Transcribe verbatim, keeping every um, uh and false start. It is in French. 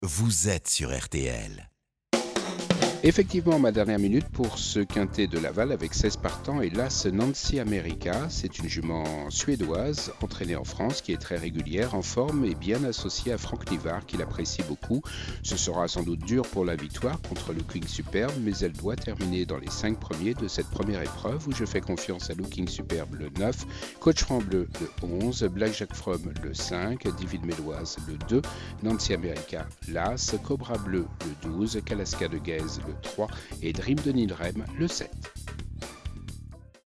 vous êtes sur R T L. Effectivement, ma dernière minute pour ce quintet de Laval avec seize partants et l'As Nancy America. C'est une jument suédoise entraînée en France qui est très régulière, en forme et bien associée à Franck Nivard qui l'apprécie beaucoup. Ce sera sans doute dur pour la victoire contre Looking Superbe, mais elle doit terminer dans les cinq premiers de cette première épreuve où je fais confiance à Looking Superbe le neuf, Coach Franc Bleu le onze, Black Jack From le cinq, Divine Méloise le deux, Nancy America l'As, Cobra Bleu le douze, Kalaska de Gaze le trois et Dream de Nilrem le sept.